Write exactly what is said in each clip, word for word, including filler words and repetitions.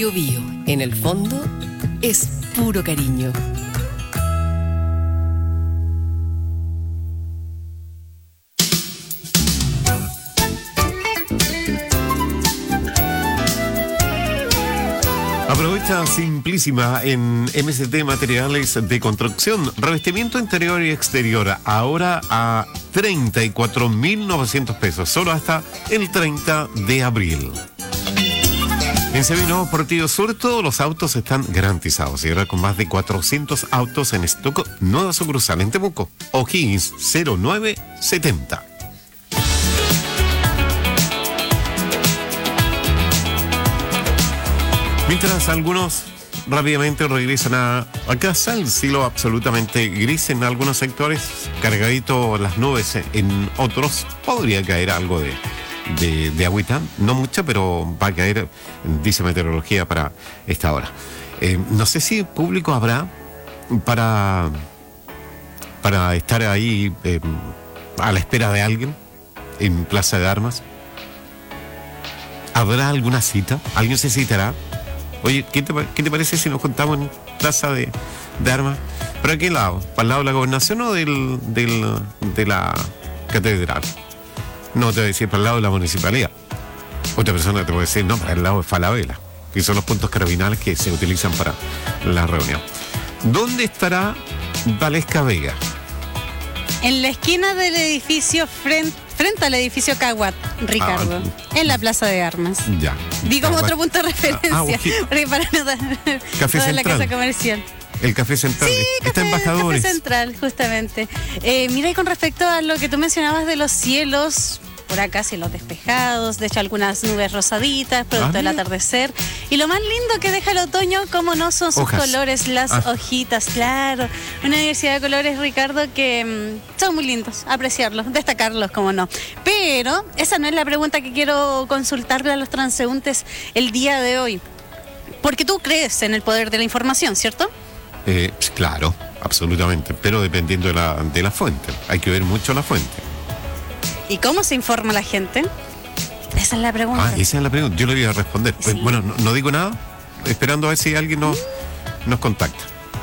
Biobío, en el fondo, es puro cariño. Aprovecha Simplísima en M S T Materiales de Construcción. Revestimiento interior y exterior. Ahora a treinta y cuatro mil novecientos pesos. Solo hasta el treinta de abril. En Seminovo Portillo Sur todos los autos están garantizados. Y ahora con más de cuatrocientos autos en stock. Nueva sucursal en Temuco. O'Higgins cero nueve setenta. Mientras algunos rápidamente regresan a, a casa, el cielo absolutamente gris en algunos sectores, cargadito las nubes en otros, podría caer algo de, de, de agüita, no mucha, pero va a caer, dice meteorología, para esta hora. Eh, no sé si público habrá para, para estar ahí eh, a la espera de alguien en Plaza de Armas. ¿Habrá alguna cita? ¿Alguien se citará? Oye, ¿qué te, ¿qué te parece si nos juntamos en Plaza de, de Armas? ¿Pero a qué lado? ¿Para el lado de la gobernación o del, del, de la catedral? No, te voy a decir para el lado de la municipalidad. Otra persona te puede decir, no, para el lado de Falabella, que son los puntos cardinales que se utilizan para la reunión. ¿Dónde estará Valesca Vega? En la esquina del edificio frente, frente al edificio Caguat, Ricardo, ah, en la Plaza de Armas. Ya. Digo como otro punto de referencia, ah, okay. Porque para no dar, Café no dar Central. La casa comercial. El Café Central. Sí, está café, Embajadores. Café Central, justamente. Eh, mira, y con respecto a lo que tú mencionabas de los cielos, por acá cielos despejados, de hecho algunas nubes rosaditas, producto ah, del atardecer. Y lo más lindo que deja el otoño, como no, son sus Hojas. colores, las ah. hojitas, claro. Una diversidad de colores, Ricardo, que mmm, son muy lindos, apreciarlos, destacarlos, como no. Pero esa no es la pregunta que quiero consultarle a los transeúntes el día de hoy. Porque tú crees en el poder de la información, ¿cierto? Eh, claro, absolutamente, pero dependiendo de la, de la fuente. Hay que ver mucho la fuente. ¿Y cómo se informa la gente? Esa es la pregunta. Ah, esa es la pregunta. Yo le voy a responder. Sí. Bueno, no, no digo nada, esperando a ver si alguien nos, mm. nos contacta.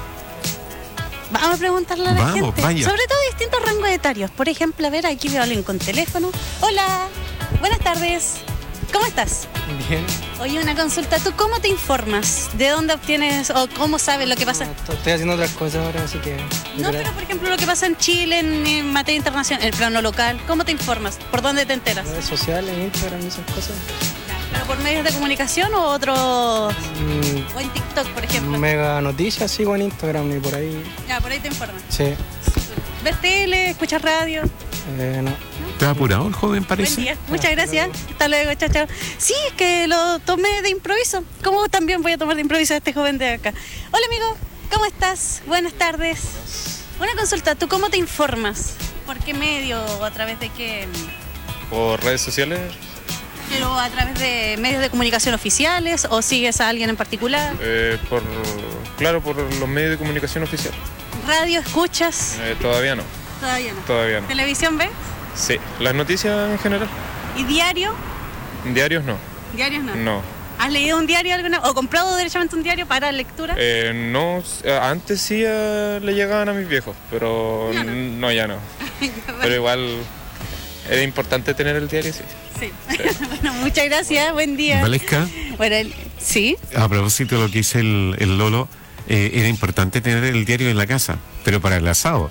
Vamos a preguntarle a la Vamos, gente. Vaya. Sobre todo distintos rangos etarios. Por ejemplo, a ver, aquí veo a alguien con teléfono. Hola, buenas tardes. ¿Cómo estás? Bien. Oye, una consulta. ¿Tú cómo te informas? ¿De dónde obtienes o cómo sabes lo que pasa? No, estoy haciendo otras cosas ahora, así que... No, pero por ejemplo, lo que pasa en Chile, en, en materia internacional, en el plano local, ¿cómo te informas? ¿Por dónde te enteras? Redes sociales, Instagram, esas cosas. ¿Pero por medios de comunicación o otros? Mm, o en TikTok, por ejemplo. Mega Noticias, sigo en Instagram y por ahí. Ya, por ahí te informas. Sí. ¿Ves tele? ¿Escuchas radio? Eh, no. ¿Te ha apurado el joven, parece? Buen día. Muchas gracias. Hasta luego, chao, chao. Sí, es que lo tomé de improviso. ¿Cómo también voy a tomar de improviso a este joven de acá? Hola, amigo. ¿Cómo estás? Buenas tardes. Una consulta. ¿Tú cómo te informas? ¿Por qué medio o a través de qué? ¿Por redes sociales? ¿Pero a través de medios de comunicación oficiales o sigues a alguien en particular? Eh, por, claro, por los medios de comunicación oficial. ¿Radio escuchas? Eh, todavía no. Todavía no. Todavía no. ¿Televisión ves? Sí, las noticias en general. ¿Y diario? Diarios no. ¿Diarios no? No. ¿Has leído un diario alguna o comprado derechamente un diario para lectura? Eh, no, antes sí uh, le llegaban a mis viejos, pero ya no, no ya no. Pero igual era importante tener el diario, sí. Sí. sí. Bueno, muchas gracias, buen día. Valesca. Bueno, el, sí. A propósito de lo que dice el, el Lolo, eh, era importante tener el diario en la casa, pero para el asado.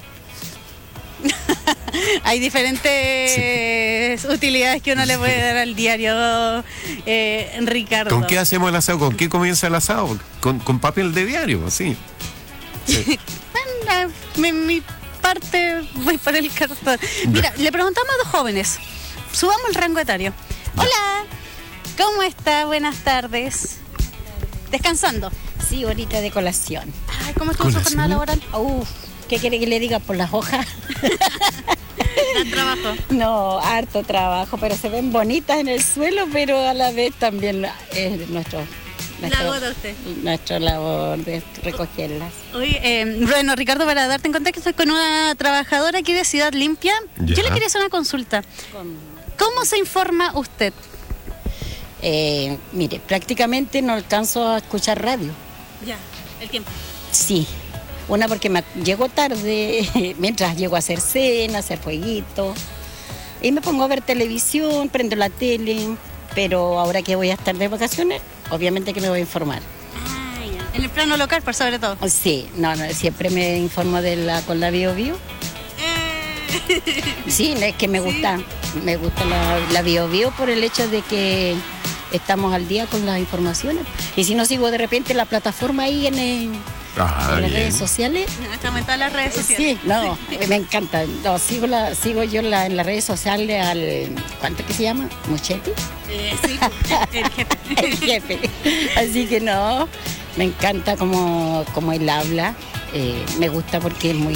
Hay diferentes sí. utilidades que uno le puede dar al diario, eh, Ricardo. ¿Con qué hacemos el asado? ¿Con qué comienza el asado? Con, con papel de diario, sí. sí. Bueno, mi, mi parte voy por el cartón. Mira, le preguntamos a dos jóvenes. Subamos el rango etario. Ya. Hola, ¿cómo está? Buenas tardes. ¿Descansando? Sí, ahorita de colación. Ay, ¿cómo estuvo su jornada laboral? Uf, ¿qué quiere que le diga por las hojas? ¿Dan trabajo? No, harto trabajo, pero se ven bonitas en el suelo, pero a la vez también es nuestro... Nuestro, labor de usted. Nuestra labor de recogerlas. Oye, eh, bueno, Ricardo, para darte en cuenta que estoy con una trabajadora aquí de Ciudad Limpia, ya. Yo le quería hacer una consulta. ¿Cómo, ¿Cómo se informa usted? Eh, mire, prácticamente no alcanzo a escuchar radio. Ya, el tiempo. Sí, una porque me llego tarde, mientras llego a hacer cena, hacer fueguito, y me pongo a ver televisión, prendo la tele, pero ahora que voy a estar de vacaciones, obviamente que me voy a informar. Ah, ya. En el plano local, por sobre todo. Sí, no, no, siempre me informo de la, con la Bio Bio. Eh. Sí, es que me gusta, me gusta la, la Bio Bio por el hecho de que estamos al día con las informaciones. Y si no sigo de repente la plataforma ahí en, el, Ah, en las bien. redes sociales. No, estamos en todas las redes sociales. Sí, no, me encanta. No, sigo, la, sigo yo la, en las redes sociales al, ¿cuánto que se llama? ¿Muchetti? Eh, sí, el jefe. El jefe. Así que no, me encanta como, como él habla. Eh, me gusta porque es muy...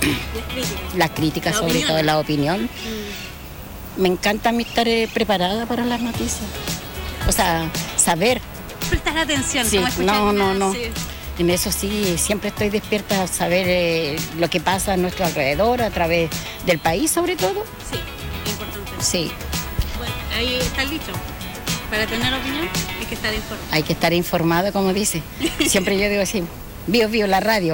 Las críticas, La sobre opinión. todo la opinión. Me encanta a mí estar eh, preparada para las noticias. O sea, saber. Prestar atención. Sí, como escuchar no, no, una- no. sí. En eso sí, siempre estoy despierta a saber eh, lo que pasa a nuestro alrededor, a través del país sobre todo. Sí, importante. Sí, Bueno, ahí está el dicho. Para tener opinión hay que estar informado. hay que estar informado, como dice. Siempre yo digo así, Bio Bio, la radio.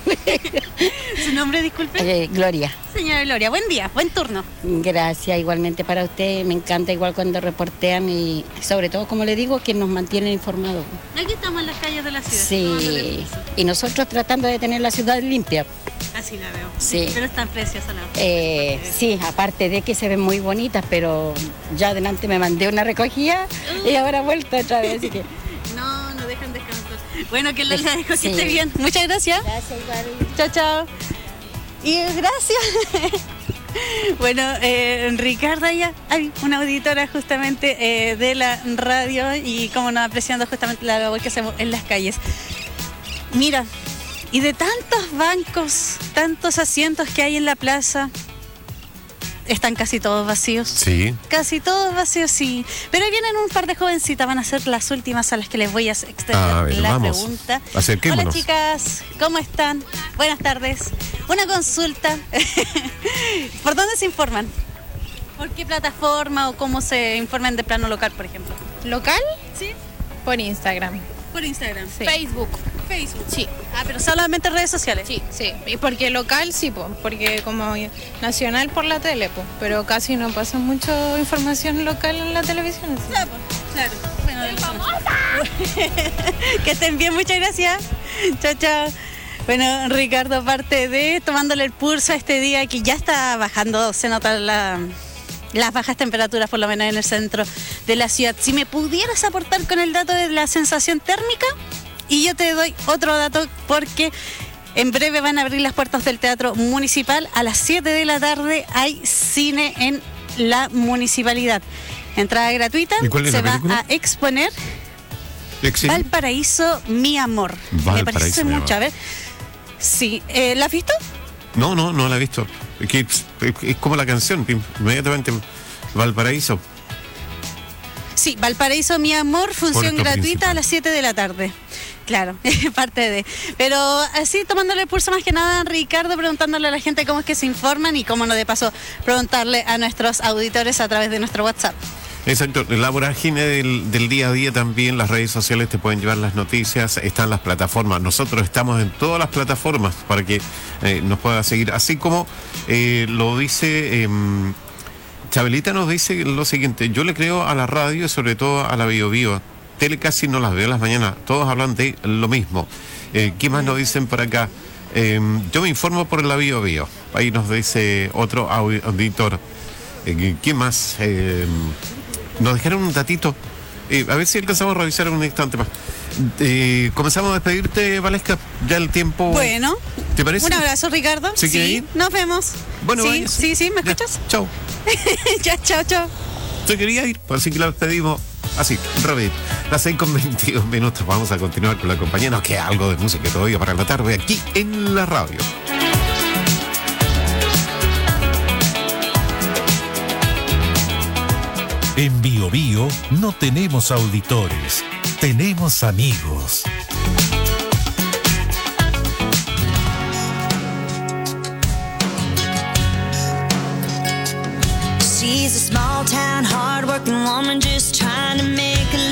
¿Su nombre, disculpe? Eh, Gloria. Señora Gloria, buen día, buen turno. Gracias, igualmente para usted. Me encanta igual cuando reportean y sobre todo, como le digo, que nos mantienen informados. Aquí estamos en las calles de la ciudad. tomándole Sí, pulso. y nosotros tratando de tener la ciudad limpia. Así la veo. Sí. Pero están preciosas las. Eh, sí, aparte de que se ven muy bonitas, pero ya adelante me mandé una recogida y ahora he vuelto otra vez. Así que No, no dejan descansar. Bueno, que la Sí. dejo, que esté bien. Muchas gracias. gracias, igual. Chao, chao. Y gracias. Bueno, eh, Ricardo, ya hay una auditora justamente eh, de la radio y como nos apreciando justamente la labor que hacemos en las calles. Mira, y de tantos bancos, tantos asientos que hay en la plaza, están casi todos vacíos. Sí. Casi todos vacíos, sí. Pero ahí vienen un par de jovencitas, van a ser las últimas a las que les voy a extender A ver, la vamos. pregunta. Acerquémonos. Hola chicas, ¿cómo están? Buenas tardes. Una consulta. ¿Por dónde se informan? ¿Por qué plataforma o cómo se informan de plano local, por ejemplo? ¿Local? Sí. Por Instagram. Por Instagram. Sí. Facebook. Facebook. Sí, Ah, pero solamente redes sociales. sí, sí. Y porque local sí, po, porque como nacional por la tele, po, pero casi no pasa mucha información local en la televisión. así. Claro, claro. Bueno, que estén bien, muchas gracias. Chao, chao. Bueno, Ricardo, aparte de tomándole el pulso a este día que ya está bajando, se notan la- las bajas temperaturas, por lo menos en el centro de la ciudad. Si me pudieras aportar con el dato de la sensación térmica, y yo te doy otro dato porque en breve van a abrir las puertas del Teatro Municipal. A las siete de la tarde hay cine en la municipalidad. Entrada gratuita. ¿Y cuál es se la va película? a exponer Excel. Valparaíso, mi amor. Me Valparaíso, parece mi mucho. amor. A ver. Sí. Eh, ¿La has visto? No, no, no la he visto. Es, que es, es como la canción, inmediatamente Valparaíso. Sí, Valparaíso, mi amor, función Puerto gratuita Principal. a las siete de la tarde. Claro, parte de. Pero así tomándole el pulso más que nada a Ricardo, preguntándole a la gente cómo es que se informan y cómo no de paso preguntarle a nuestros auditores a través de nuestro WhatsApp. Exacto, la vorágine del, del día a día también, las redes sociales te pueden llevar las noticias, están las plataformas, nosotros estamos en todas las plataformas para que eh, nos pueda seguir, así como eh, lo dice, eh, Chabelita nos dice lo siguiente, yo le creo a la radio y sobre todo a la Bio Bio, tele casi no las veo en las mañanas, todos hablan de lo mismo. Eh, ¿Qué más nos dicen por acá? Eh, yo me informo por la Bio Bio, ahí nos dice otro au- auditor. Eh, ¿Qué más? Eh, nos dejaron un datito. Eh, a ver si alcanzamos a revisar en un instante más. Eh, comenzamos a despedirte, Valesca. Ya el tiempo. Bueno, ¿Te parece? un abrazo, Ricardo. ¿Se quiere ir? Nos vemos. Bueno, sí, váyase. sí, sí, ¿me Ya, escuchas? Chao. Ya, chao, chao. Yo quería ir, así que la despedimos así, rápido. Las seis con veintidós minutos. Vamos a continuar con la compañía. Nos queda algo de música todavía para la tarde aquí en la radio. En Bio Bio no tenemos auditores, tenemos amigos. She's a small town, hard-working woman just trying to make a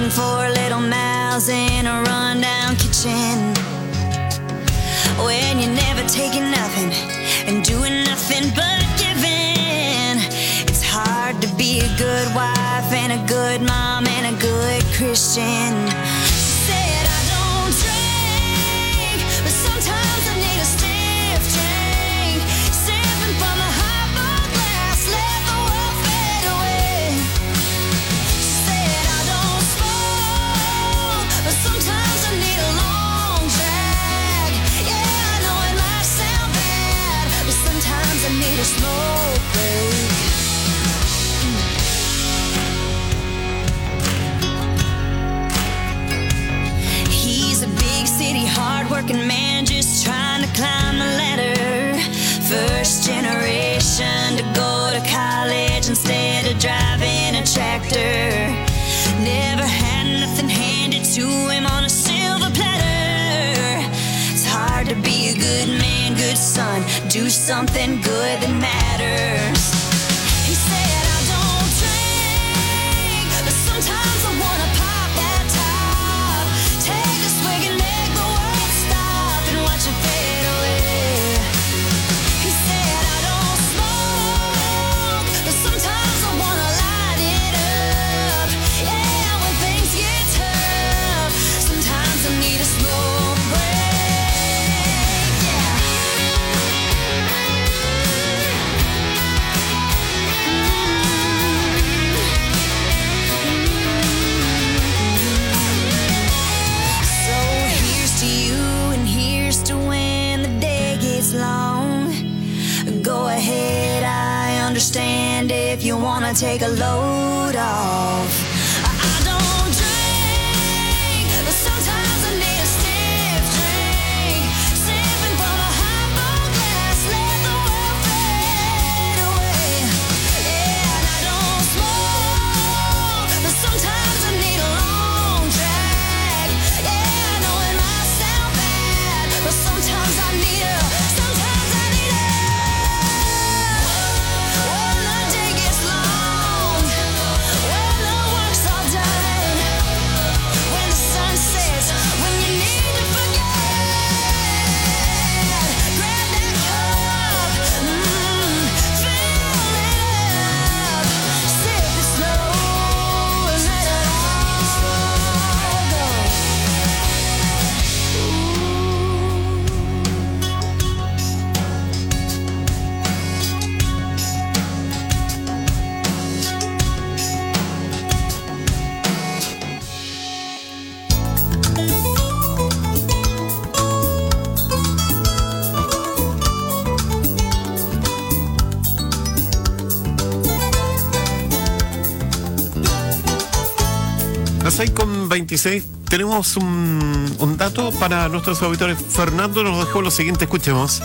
feeding four little mouths in a rundown kitchen. When you're never taking nothing and doing nothing but giving, it's hard to be a good wife and a good mom and a good Christian. She said I don't drink, but sometimes I need a stiff drink. Sipping from a highball glass, let the world fade away. She said I don't smoke, but sometimes I need a long drag. Yeah, I know it might sound bad, but sometimes I need a smoke break. He's a big city, hard-working man just trying to climb the ladder. First generation to go to college instead of driving a tractor. Never had nothing handed to him on a silver platter. It's hard to be a good man, good son, do something good that matters. He said I don't drink, but sometimes I wanna pop that top. Take a swig and make the world stop and watch it fade away. He said I don't smoke, but sometimes I wanna light it up. Yeah, when things get tough, sometimes I need a smoke break. Yeah. So here's to you and here's to when the day gets long. Go ahead, I understand if you wanna take a load off. I I don't drink, but sometimes I need a stiff drink. Sipping from a highball glass, let the world fade away. Yeah, and I don't smoke, but sometimes I need a long drag. Yeah, I know it might sound bad, but sometimes I need a, sometimes I need a. When the day gets long, when the work's all done, when the sun sets, when you need to forget, grab that cup, mm, fill it up, sip it slow, and let it all go. Las seis con veintiséis, tenemos un, un dato para nuestros auditores. Fernando nos dejó lo siguiente, escuchemos.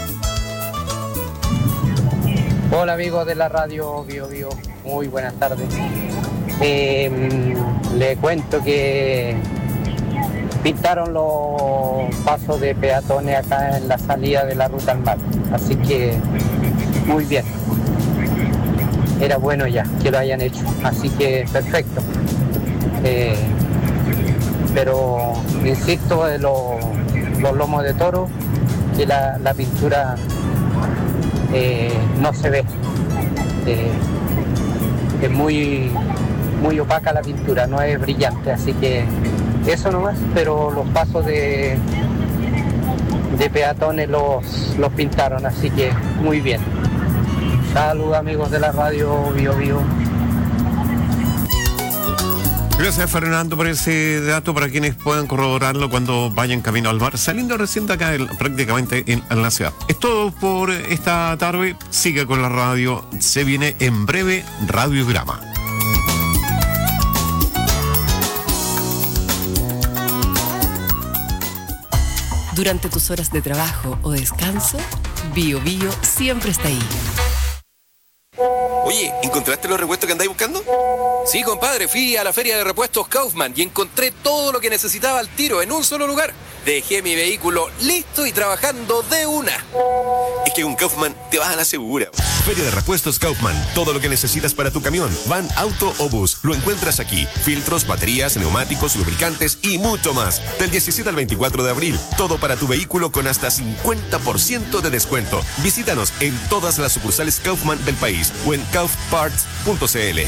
Hola amigos de la radio Bio Bio, muy buenas tardes. Eh, le cuento que pintaron los pasos de peatones acá en la salida de la ruta al mar, así que muy bien. Era bueno ya que lo hayan hecho, así que perfecto. Eh, pero insisto de los, los lomos de toro, que la, la pintura eh, no se ve. Eh, es muy, muy opaca la pintura, no es brillante, así que eso nomás, pero los pasos de, de peatones los, los pintaron, así que muy bien. Saludos amigos de la radio Bio Bio. Gracias Fernando por ese dato, para quienes puedan corroborarlo cuando vayan camino al mar, saliendo recién de acá el- prácticamente en, en la ciudad. Es todo por esta tarde. Siga con la radio, se viene en breve Radiograma. Durante tus horas de trabajo o descanso, Bio Bio siempre está ahí. Oye, ¿encontraste los repuestos que andáis buscando? Sí, compadre, fui a la feria de repuestos Kaufman y encontré todo lo que necesitaba al tiro en un solo lugar. Dejé mi vehículo listo y trabajando de una. Es que con Kaufman te vas a la segura. Feria de Repuestos Kaufman. Todo lo que necesitas para tu camión, van, auto o bus, lo encuentras aquí. Filtros, baterías, neumáticos, lubricantes y mucho más. Del diecisiete al veinticuatro de abril. Todo para tu vehículo con hasta cincuenta por ciento de descuento. Visítanos en todas las sucursales Kaufman del país o en kaufparts punto c l.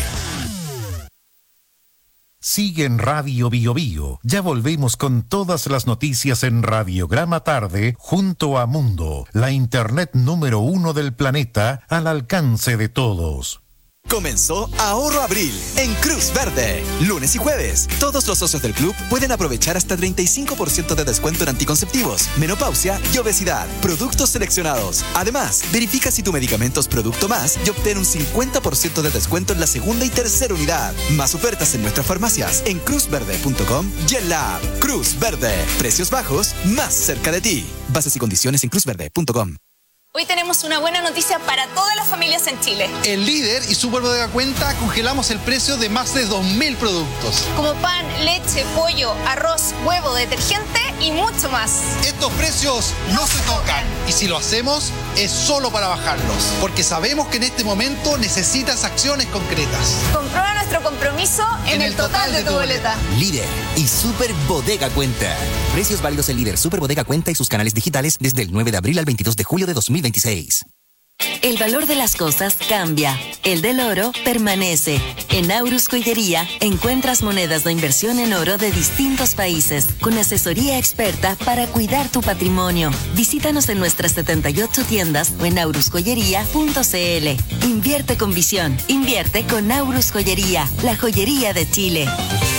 Sigue en Radio Bio Bio. Ya volvemos con todas las noticias en Radiograma Tarde junto a Mundo, la internet número uno del planeta al alcance de todos. Comenzó Ahorro Abril en Cruz Verde. Lunes y jueves, todos los socios del club pueden aprovechar hasta treinta y cinco por ciento de descuento en anticonceptivos, menopausia y obesidad. Productos seleccionados. Además, verifica si tu medicamento es Producto Más y obtén un cincuenta por ciento de descuento en la segunda y tercera unidad. Más ofertas en nuestras farmacias en cruz verde punto com y en la app Cruz Verde. Precios bajos más cerca de ti. Bases y condiciones en cruz verde punto com. Hoy tenemos una buena noticia para todas las familias en Chile. En Líder y Super Bodega Cuenta congelamos el precio de más de dos mil productos. Como pan, leche, pollo, arroz, huevo, detergente y mucho más. Estos precios no se tocan. Y si lo hacemos, es solo para bajarlos. Porque sabemos que en este momento necesitas acciones concretas. Comprueba nuestro compromiso en, en el, el total, total de, de tu boleta. boleta. Líder y Super Bodega Cuenta. Precios válidos en Líder, Super Bodega Cuenta y sus canales digitales desde el nueve de abril al veintidós de julio de dos mil veintiséis. El valor de las cosas cambia. El del oro permanece. En Aurus Joyería encuentras monedas de inversión en oro de distintos países, con asesoría experta para cuidar tu patrimonio. Visítanos en nuestras setenta y ocho tiendas o en aurus joyería punto c l. Invierte con visión. Invierte con Aurus Joyería, la joyería de Chile.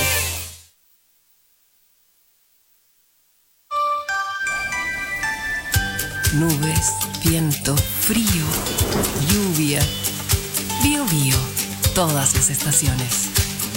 Nubes, viento, frío, lluvia. Bio Bio, todas las estaciones.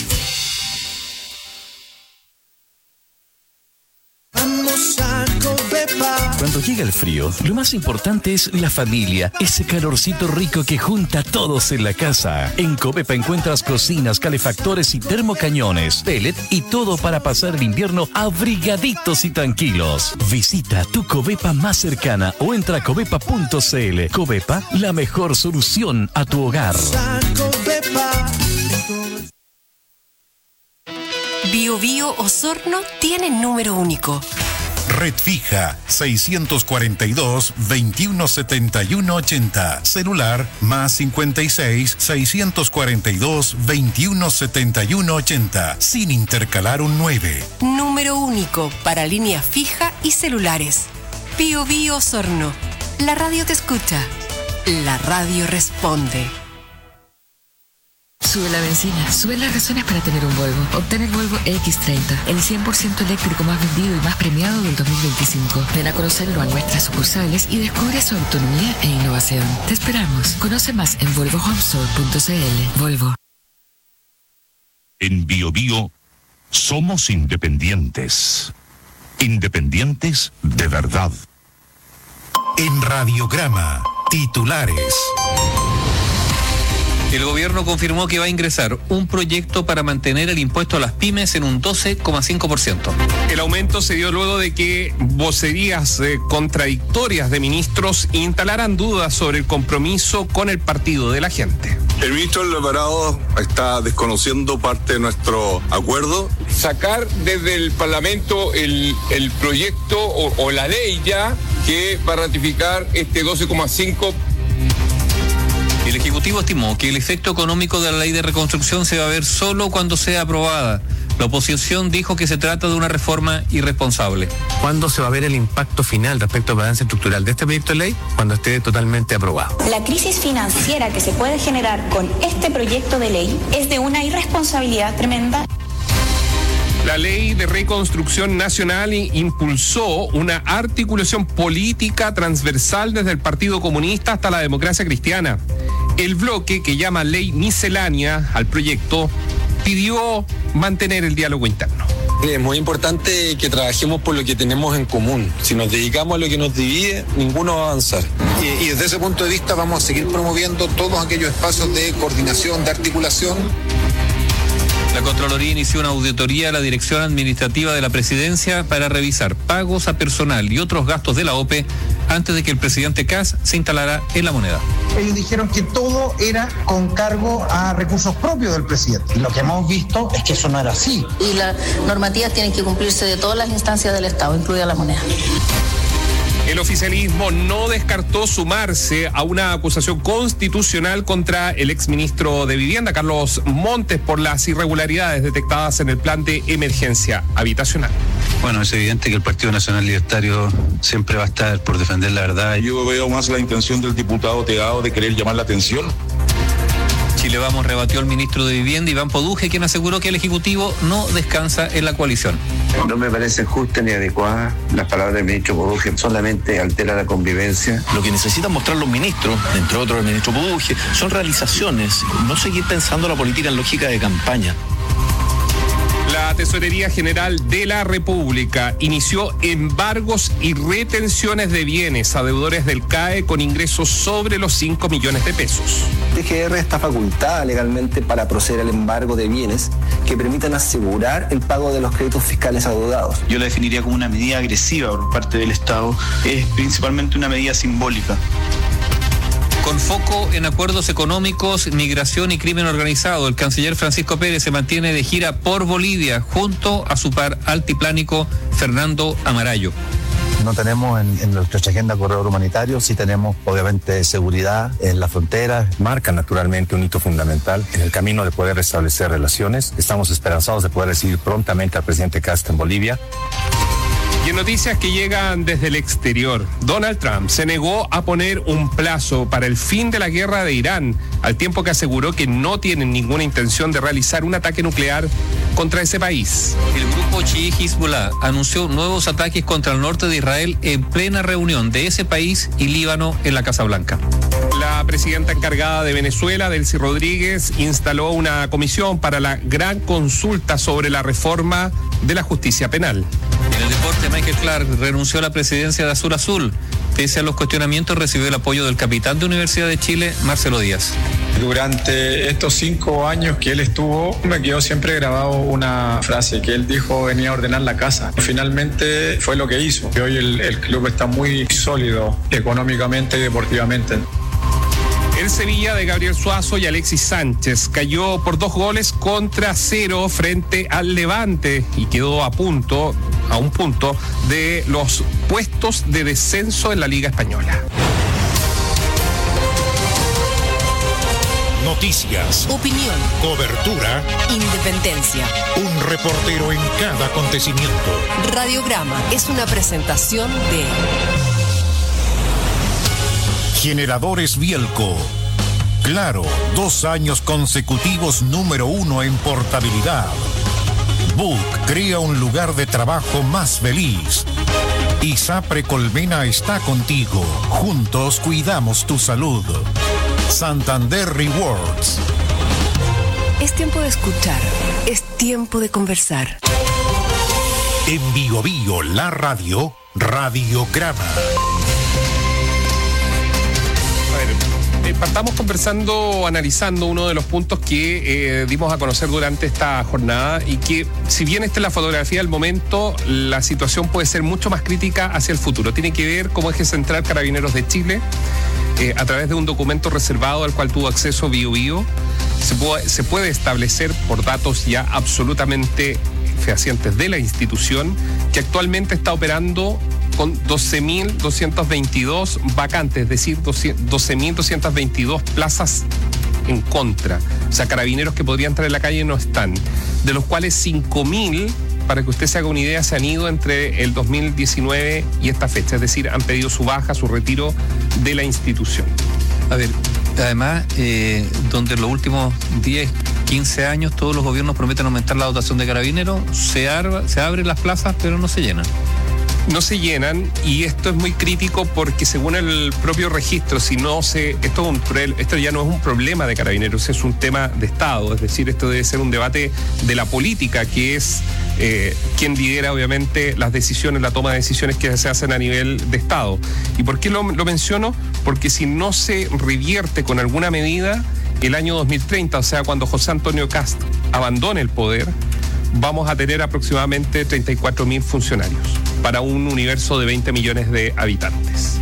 Vamos a Covepa. Cuando llega el frío, lo más importante es la familia, ese calorcito rico que junta a todos en la casa. En Covepa encuentras cocinas, calefactores y termocañones, pellet y todo para pasar el invierno abrigaditos y tranquilos. Visita tu Covepa más cercana o entra a covepa punto c l. Covepa, la mejor solución a tu hogar. Bio Bio Osorno tiene número único. Red fija seiscientos cuarenta y dos, veintiuno setenta y uno ochenta. Celular más cincuenta y seis, seiscientos cuarenta y dos, veintiuno setenta y uno ochenta. Sin intercalar un nueve. Número único para línea fija y celulares. Bio Bio Osorno. La radio te escucha. La radio responde. Sube la benzina, sube las razones para tener un Volvo. Obtén el Volvo equis treinta, el cien por ciento eléctrico más vendido y más premiado del dos mil veinticinco. Ven a conocerlo a nuestras sucursales y descubre su autonomía e innovación. Te esperamos. Conoce más en volvo home store punto c l. Volvo. En Bio Bio somos independientes. Independientes de verdad. En Radiograma, titulares. El gobierno confirmó que va a ingresar un proyecto para mantener el impuesto a las pymes en un doce coma cinco por ciento. El aumento se dio luego de que vocerías eh, contradictorias de ministros instalaran dudas sobre el compromiso con el partido de la gente. El ministro del Alvarado está desconociendo parte de nuestro acuerdo. Sacar desde el Parlamento el, el proyecto o, o la ley ya que va a ratificar este doce coma cinco. El Ejecutivo estimó que el efecto económico de la ley de reconstrucción se va a ver solo cuando sea aprobada. La oposición dijo que se trata de una reforma irresponsable. ¿Cuándo se va a ver el impacto final respecto al balance estructural de este proyecto de ley? Cuando esté totalmente aprobado. La crisis financiera que se puede generar con este proyecto de ley es de una irresponsabilidad tremenda. La ley de reconstrucción nacional impulsó una articulación política transversal desde el Partido Comunista hasta la democracia cristiana. El bloque, que llama ley miscelánea al proyecto, pidió mantener el diálogo interno. Es muy importante que trabajemos por lo que tenemos en común. Si nos dedicamos a lo que nos divide, ninguno va a avanzar. Y, y desde ese punto de vista vamos a seguir promoviendo todos aquellos espacios de coordinación, de articulación. La Contraloría inició una auditoría a la Dirección Administrativa de la Presidencia para revisar pagos a personal y otros gastos de la O P E antes de que el presidente Kast se instalara en la moneda. Ellos dijeron que todo era con cargo a recursos propios del presidente. Lo que hemos visto es que eso no era así. Y las normativas tienen que cumplirse de todas las instancias del Estado, incluida la moneda. El oficialismo no descartó sumarse a una acusación constitucional contra el exministro de Vivienda, Carlos Montes, por las irregularidades detectadas en el plan de emergencia habitacional. Bueno, es evidente que el Partido Nacional Libertario siempre va a estar por defender la verdad. Yo veo más la intención del diputado Teado de querer llamar la atención. Chile Vamos rebatió al ministro de Vivienda, Iván Poduje, quien aseguró que el Ejecutivo no descansa en la coalición. No me parecen justas ni adecuadas las palabras del ministro Poduje, solamente altera la convivencia. Lo que necesitan mostrar los ministros, entre otros el ministro Poduje, son realizaciones, no seguir pensando la política en lógica de campaña. La Tesorería General de la República inició embargos y retenciones de bienes a deudores del C A E con ingresos sobre los cinco millones de pesos. T G R está facultada legalmente para proceder al embargo de bienes que permitan asegurar el pago de los créditos fiscales adeudados. Yo la definiría como una medida agresiva por parte del Estado, es principalmente una medida simbólica. Con foco en acuerdos económicos, migración y crimen organizado, el canciller Francisco Pérez se mantiene de gira por Bolivia junto a su par altiplánico Fernando Amarayo. No tenemos en, en nuestra agenda corredor humanitario, sí tenemos obviamente seguridad en la frontera. Marca naturalmente un hito fundamental en el camino de poder restablecer relaciones. Estamos esperanzados de poder recibir prontamente al presidente Kast en Bolivia. Y en noticias que llegan desde el exterior, Donald Trump se negó a poner un plazo para el fin de la guerra de Irán, al tiempo que aseguró que no tienen ninguna intención de realizar un ataque nuclear contra ese país. El grupo chií Hezbollah anunció nuevos ataques contra el norte de Israel en plena reunión de ese país y Líbano en la Casa Blanca. La presidenta encargada de Venezuela, Delcy Rodríguez, instaló una comisión para la gran consulta sobre la reforma de la justicia penal. En el deporte, Michael Clark renunció a la presidencia de Azul Azul. Pese a los cuestionamientos, recibió el apoyo del capitán de Universidad de Chile, Marcelo Díaz. Durante estos cinco años que él estuvo, me quedó siempre grabado una frase que él dijo: venía a ordenar la casa. Finalmente fue lo que hizo. Hoy el, el club está muy sólido económicamente y deportivamente. El Sevilla de Gabriel Suazo y Alexis Sánchez cayó por dos goles contra cero frente al Levante y quedó a punto, a un punto, de los puestos de descenso en la Liga Española. Noticias, opinión, cobertura, independencia. Un reportero en cada acontecimiento. Radiograma es una presentación de Generadores Bielco. Claro, dos años consecutivos número uno en portabilidad. Book crea un lugar de trabajo más feliz. ISAPRE Colmena está contigo. Juntos cuidamos tu salud. Santander Rewards. Es tiempo de escuchar. Es tiempo de conversar. En Bio Bio, la radio, Radiograma. Partamos conversando, analizando uno de los puntos que eh, dimos a conocer durante esta jornada y que, si bien esta es la fotografía del momento, la situación puede ser mucho más crítica hacia el futuro. Tiene que ver como eje central Carabineros de Chile, eh, a través de un documento reservado al cual tuvo acceso Bio Bio, se puede, se puede establecer por datos ya absolutamente fehacientes de la institución que actualmente está operando con doce mil doscientas veintidós vacantes, es decir, doce mil doscientas veintidós plazas en contra. O sea, carabineros que podrían estar en la calle no están, de los cuales cinco mil, para que usted se haga una idea, se han ido entre el dos mil diecinueve y esta fecha, es decir, han pedido su baja, su retiro de la institución. A ver, además, eh, donde en los últimos diez, quince años todos los gobiernos prometen aumentar la dotación de carabineros, se, arba, se abren las plazas pero no se llenan. No se llenan, y esto es muy crítico porque, según el propio registro, si no se esto, un, esto ya no es un problema de Carabineros, es un tema de Estado, es decir, esto debe ser un debate de la política, que es eh, quien lidera obviamente las decisiones, la toma de decisiones que se hacen a nivel de Estado. ¿Y por qué lo, lo menciono? Porque si no se revierte con alguna medida, el año dos mil treinta, o sea, cuando José Antonio Kast abandone el poder, vamos a tener aproximadamente treinta y cuatro mil funcionarios para un universo de veinte millones de habitantes.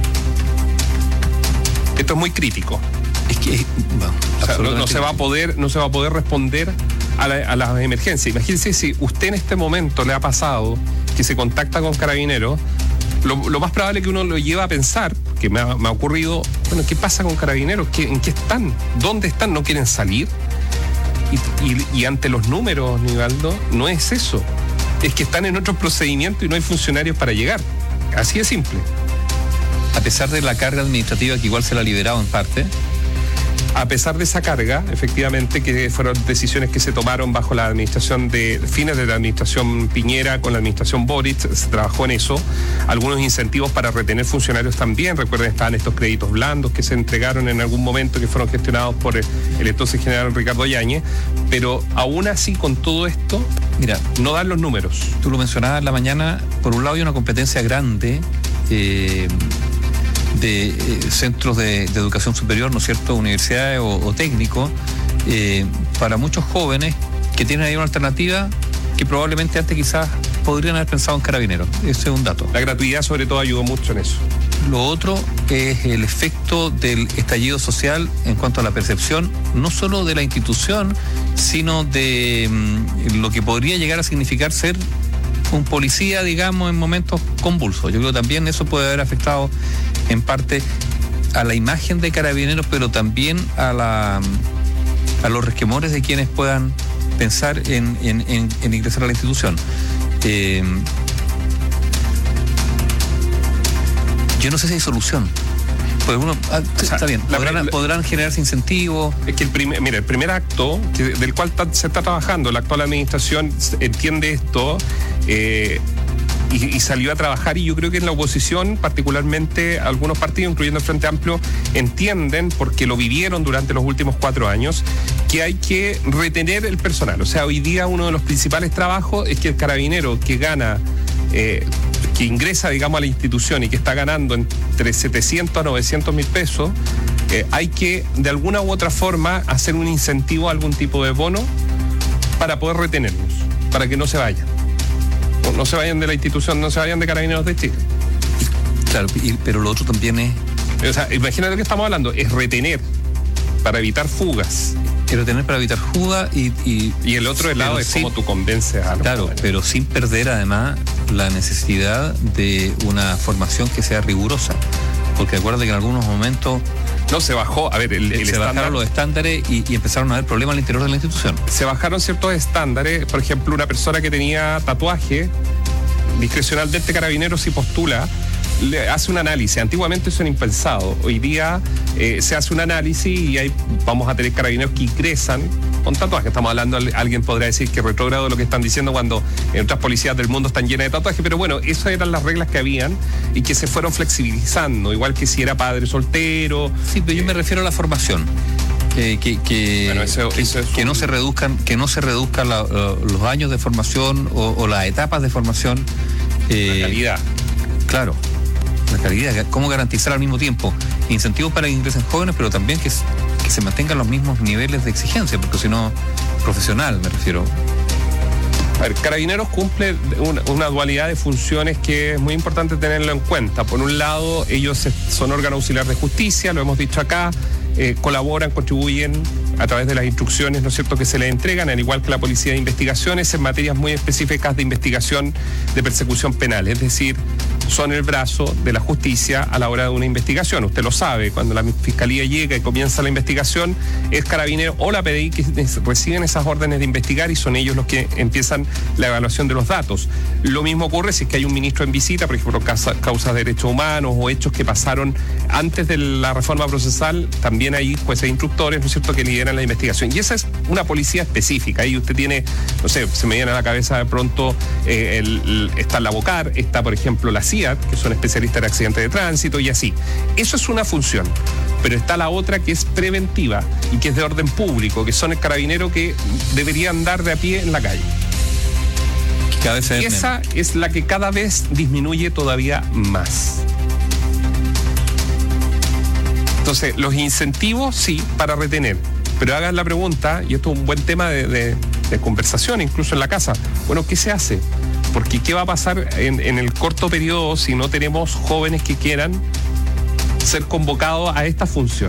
Esto es muy crítico. Es que bueno, o sea, no, no se va a poder, no se va a poder responder a, la, a las emergencias. Imagínense si usted en este momento le ha pasado que se contacta con Carabineros, lo, lo más probable es que uno lo lleva a pensar, que me ha, me ha ocurrido, bueno, ¿qué pasa con Carabineros? ¿Qué, ¿En qué están? ¿Dónde están? ¿No quieren salir? Y, y, y ante los números, Nivaldo, no es eso. Es que están en otros procedimientos y no hay funcionarios para llegar. Así de simple. A pesar de la carga administrativa que igual se la ha liberado en parte. A pesar de esa carga, efectivamente, que fueron decisiones que se tomaron bajo la administración de fines de la administración Piñera con la administración Boric, se trabajó en eso. Algunos incentivos para retener funcionarios también. Recuerden, estaban estos créditos blandos que se entregaron en algún momento, que fueron gestionados por el, el entonces general Ricardo Yáñez. Pero aún así, con todo esto, mira, no dan los números. Tú lo mencionabas en la mañana, por un lado hay una competencia grande eh, de eh, centros de, de educación superior, ¿no es cierto?, universidades o, o técnicos, eh, para muchos jóvenes que tienen ahí una alternativa que probablemente antes quizás podrían haber pensado en Carabineros. Ese es un dato. La gratuidad sobre todo ayudó mucho en eso. Lo otro es el efecto del estallido social en cuanto a la percepción, no solo de la institución, sino de mm, lo que podría llegar a significar ser un policía, digamos, en momentos convulsos. Yo creo que también eso puede haber afectado en parte a la imagen de Carabineros, pero también a la a los resquemores de quienes puedan pensar en, en, en, en ingresar a la institución. Eh, yo no sé si hay solución. Pues uno, ah, o sea, está bien, podrán, la, podrán generarse incentivos. Es que el primer, mira, el primer acto que, del cual ta, se está trabajando, la actual administración entiende esto eh, y, y salió a trabajar, y yo creo que en la oposición, particularmente algunos partidos, incluyendo el Frente Amplio, entienden, porque lo vivieron durante los últimos cuatro años, que hay que retener el personal. O sea, hoy día uno de los principales trabajos es que el carabinero que gana eh, que ingresa, digamos, a la institución y que está ganando entre setecientos a novecientos mil pesos, eh, hay que de alguna u otra forma hacer un incentivo, algún tipo de bono para poder retenerlos, para que no se vayan. No, no se vayan de la institución, no se vayan de Carabineros de Chile. Claro, y, pero lo otro también es... O sea, imagínate lo que estamos hablando, es retener para evitar fugas. Quiero tener para evitar fuga y, y... Y el otro lado es cómo tú convences a... Claro, pero sin perder además la necesidad de una formación que sea rigurosa. Porque acuérdate que en algunos momentos... No, se bajó, a ver, el, el se estándar, bajaron los estándares y, y empezaron a haber problemas al interior de la institución. Se bajaron ciertos estándares. Por ejemplo, una persona que tenía tatuaje discrecional de este carabinero, si postula, le hace un análisis. Antiguamente eso era impensado. Hoy día eh, se hace un análisis y ahí vamos a tener carabineros que ingresan con tatuajes. Estamos hablando, alguien podrá decir que retrógrado lo que están diciendo cuando en otras policías del mundo están llenas de tatuajes, pero bueno, esas eran las reglas que habían y que se fueron flexibilizando, igual que si era padre soltero. Sí, pero yo me refiero a la formación. Eh, que que, bueno, eso, que, eso es que un... no se reduzcan que no se reduzcan la, los años de formación o, o las etapas de formación. Eh, la calidad. Claro. La calidad, cómo garantizar al mismo tiempo incentivos para que ingresen jóvenes, pero también que, que se mantengan los mismos niveles de exigencia, porque si no, profesional me refiero. A ver, Carabineros cumple una, una dualidad de funciones que es muy importante tenerlo en cuenta. Por un lado, ellos son órgano auxiliar de justicia, lo hemos dicho acá, eh, colaboran, contribuyen a través de las instrucciones, ¿no es cierto?, que se les entregan, al igual que la Policía de Investigaciones, en materias muy específicas de investigación de persecución penal. Es decir, son el brazo de la justicia a la hora de una investigación. Usted lo sabe, cuando la Fiscalía llega y comienza la investigación, es Carabinero o la P D I que reciben esas órdenes de investigar y son ellos los que empiezan la evaluación de los datos. Lo mismo ocurre si es que hay un ministro en visita, por ejemplo, causas de derechos humanos o hechos que pasaron antes de la reforma procesal, también hay jueces instructores, ¿no es cierto?, que lideran la investigación. Y esa es una policía específica. Ahí usted tiene, no sé, se me viene a la cabeza de pronto, eh, el, el, está la BOCAR, está, por ejemplo, la C I A T, que son especialistas en accidentes de tránsito y así. Eso es una función. Pero está la otra que es preventiva y que es de orden público, que son el carabinero que debería andar de a pie en la calle. Cada vez y esa menos. Es la que cada vez disminuye todavía más. Entonces, los incentivos, sí, para retener. Pero hagan la pregunta, y esto es un buen tema de, de, de conversación, incluso en la casa. Bueno, ¿qué se hace? Porque ¿qué va a pasar en, en el corto periodo si no tenemos jóvenes que quieran ser convocados a esta función?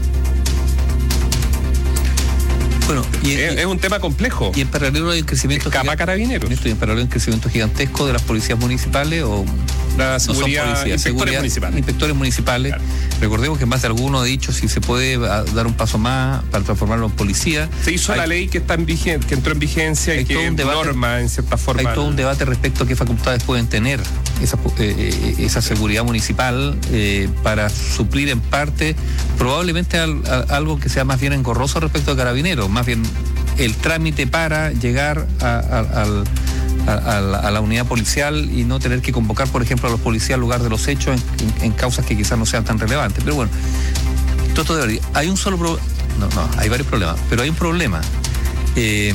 Bueno, y, es, y, es un tema complejo. Y en paralelo hay un crecimiento Escapa Carabineros. Y en paralelo hay un crecimiento gigantesco de las policías municipales o la seguridad, no policías, inspectores seguridad, municipales. Inspectores municipales. Claro. Recordemos que más de alguno ha dicho si se puede dar un paso más para transformarlo en policía. Se hizo hay, la ley que está en vigencia, que entró en vigencia y que debate, norma en cierta forma. Hay todo un debate respecto a qué facultades pueden tener esa, eh, esa seguridad municipal eh, para suplir en parte probablemente al, a, algo que sea más bien engorroso respecto a Carabineros, más bien el trámite para llegar a, a, al A, a, la, a la unidad policial y no tener que convocar, por ejemplo, a los policías al lugar de los hechos en, en, en causas que quizás no sean tan relevantes. Pero bueno, todo debería. Hay un solo problema. No, no, hay varios problemas, pero hay un problema. Eh,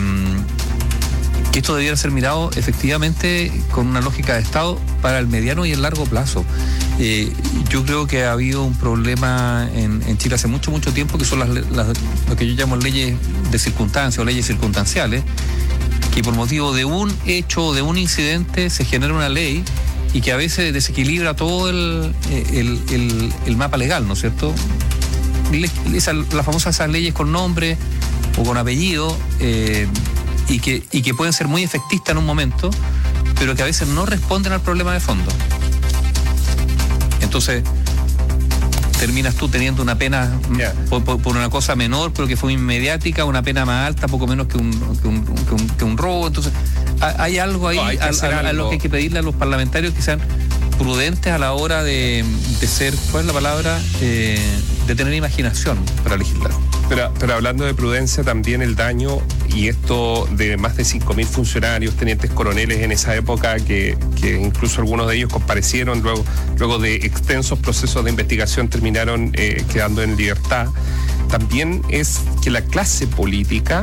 que esto debiera ser mirado efectivamente con una lógica de Estado para el mediano y el largo plazo. Eh, yo creo que ha habido un problema en, en Chile hace mucho, mucho tiempo, que son las, las, lo que yo llamo leyes de circunstancia o leyes circunstanciales, que por motivo de un hecho o de un incidente se genera una ley y que a veces desequilibra todo el, el, el, el mapa legal, ¿no es cierto? Esa, las famosas esas leyes con nombre o con apellido eh, y, que, y que pueden ser muy efectistas en un momento, pero que a veces no responden al problema de fondo. Entonces terminas tú teniendo una pena yeah. por, por, por una cosa menor, pero que fue inmediática, una pena más alta, poco menos que un, que un, que un, que un robo. Entonces, hay algo ahí no, hay a, a, a lo que hay que pedirle a los parlamentarios que sean prudentes a la hora de, de ser, ¿cuál es la palabra? Eh, de tener imaginación para legislar. Pero, pero hablando de prudencia, también el daño, y esto de más de cinco mil funcionarios, tenientes coroneles en esa época, que, que incluso algunos de ellos comparecieron, luego, luego de extensos procesos de investigación terminaron eh, quedando en libertad, también es que la clase política,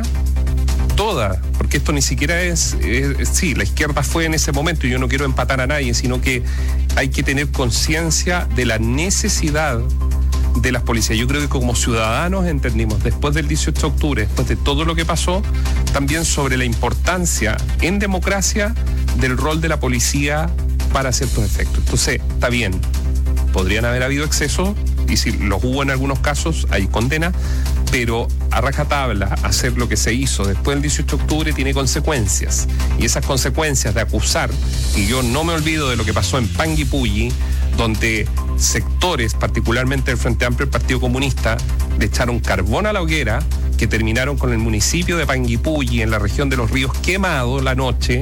toda, porque esto ni siquiera es, es, sí, la izquierda fue en ese momento, y yo no quiero empatar a nadie, sino que hay que tener conciencia de la necesidad de las policías. Yo creo que como ciudadanos entendimos, después del dieciocho de octubre, después de todo lo que pasó, también sobre la importancia en democracia del rol de la policía para ciertos efectos. Entonces, está bien, podrían haber habido excesos, y si los hubo en algunos casos, hay condena, pero a rajatabla hacer lo que se hizo después del dieciocho de octubre tiene consecuencias, y esas consecuencias de acusar, y yo no me olvido de lo que pasó en Panguipulli, donde sectores, particularmente del Frente Amplio del Partido Comunista, le echaron carbón a la hoguera, que terminaron con el municipio de Panguipulli, en la región de los Ríos, quemado la noche.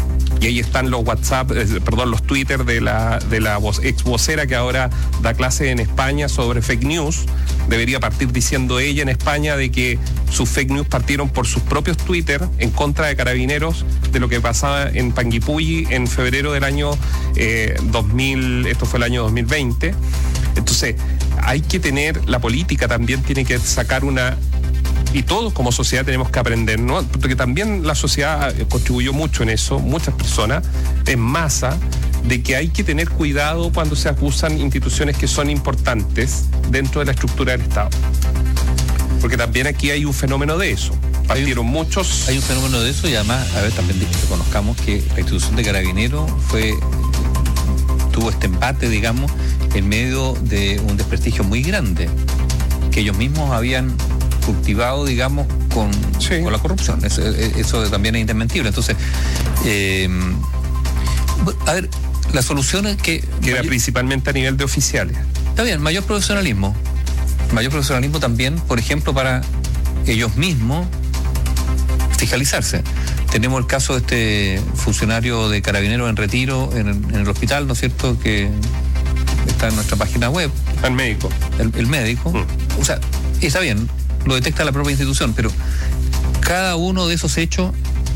Y ahí están los WhatsApp, eh, perdón, los Twitter de la, de la voz, ex vocera que ahora da clase en España sobre fake news. Debería partir diciendo ella en España de que sus fake news partieron por sus propios Twitter en contra de Carabineros, de lo que pasaba en Panguipulli en febrero del año eh, dos mil, esto fue el año dos mil veinte. Entonces, hay que tener, la política también tiene que sacar una... Y todos como sociedad tenemos que aprender, ¿no? Porque también la sociedad contribuyó mucho en eso, muchas personas en masa, de que hay que tener cuidado cuando se acusan instituciones que son importantes dentro de la estructura del Estado. Porque también aquí hay un fenómeno de eso. Partieron hay un, muchos... Hay un fenómeno de eso, y además, a ver, también reconozcamos que la institución de Carabineros fue... tuvo este empate, digamos, en medio de un desprestigio muy grande, que ellos mismos habían cultivado, digamos, con, sí. con la corrupción. Eso, eso también es indesmentible. Entonces, eh, a ver, la solución es que... Que era principalmente a nivel de oficiales. Está bien, mayor profesionalismo. Mayor profesionalismo también, por ejemplo, para ellos mismos fiscalizarse. Tenemos el caso de este funcionario de Carabineros en retiro en, en el hospital, ¿no es cierto?, que está en nuestra página web. El médico. El, el médico. Mm. O sea, está bien, lo detecta la propia institución, pero cada uno de esos hechos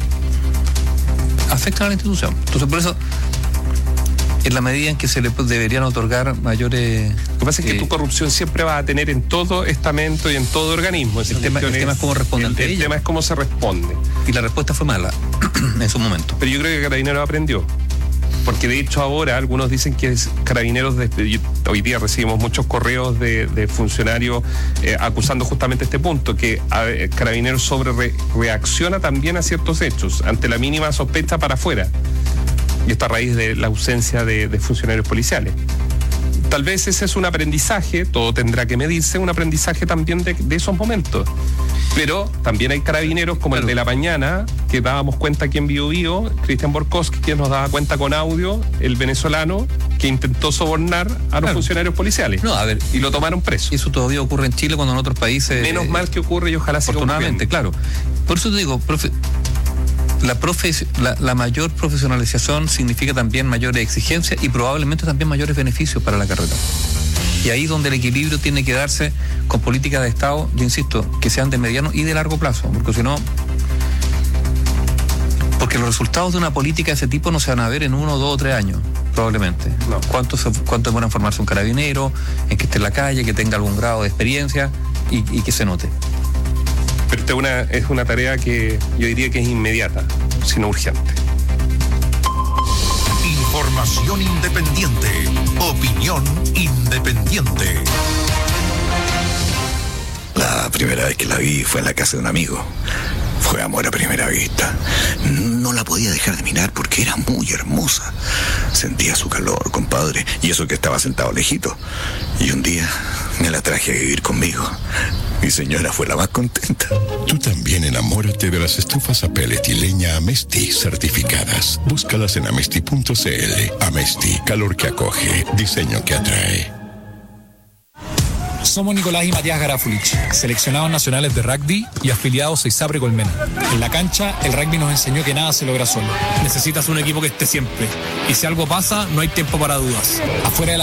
afecta a la institución. Entonces, por eso, en la medida en que se le deberían otorgar mayores... Lo que pasa es que eh, tu corrupción siempre va a tener en todo estamento y en todo organismo. El tema, el tema es cómo responde ante ella. El tema es cómo se responde. Y la respuesta fue mala en su momento. Pero yo creo que Carabineros aprendió. Porque de hecho ahora algunos dicen que es Carabineros, de, hoy día recibimos muchos correos de, de funcionarios eh, acusando justamente este punto, que a, Carabineros sobre re, reacciona también a ciertos hechos, ante la mínima sospecha para afuera. Y esto a raíz de la ausencia de, de funcionarios policiales. Tal vez ese es un aprendizaje, todo tendrá que medirse, un aprendizaje también de, de esos momentos. Pero también hay carabineros como claro. el de la mañana, que dábamos cuenta aquí en Bio Bio, Cristian Borkowski, que nos daba cuenta con audio, el venezolano, que intentó sobornar a los claro. funcionarios policiales. No, a ver, y lo tomaron preso. Y eso todavía ocurre en Chile cuando en otros países... Menos mal que ocurre y ojalá siga ocurriendo. Afortunadamente, claro. Por eso te digo, profe... La, profe, la, la mayor profesionalización significa también mayores exigencias y probablemente también mayores beneficios para la carrera. Y ahí es donde el equilibrio tiene que darse con políticas de Estado, yo insisto, que sean de mediano y de largo plazo, porque si no... Porque los resultados de una política de ese tipo no se van a ver en uno, dos o tres años, probablemente. No. ¿Cuánto, se, cuánto demora en formarse un carabinero, en que esté en la calle, que tenga algún grado de experiencia y, y que se note? Pero esta una, es una tarea que yo diría que es inmediata, sino urgente. Información independiente. Opinión independiente. La primera vez que la vi fue en la casa de un amigo. Fue amor a primera vista. No la podía dejar de mirar porque era muy hermosa. Sentía su calor, compadre, y eso que estaba sentado lejito. Y un día me la traje a vivir conmigo. Mi señora fue la más contenta. Tú también enamórate de las estufas a pellet y leña Amesti certificadas. Búscalas en amesti punto c l. Amesti, calor que acoge, diseño que atrae. Somos Nicolás y Matías Garafulich, seleccionados nacionales de rugby y afiliados a ISAPRE Colmena. En la cancha, el rugby nos enseñó que nada se logra solo. Necesitas un equipo que esté siempre. Y si algo pasa, no hay tiempo para dudas. Afuera de la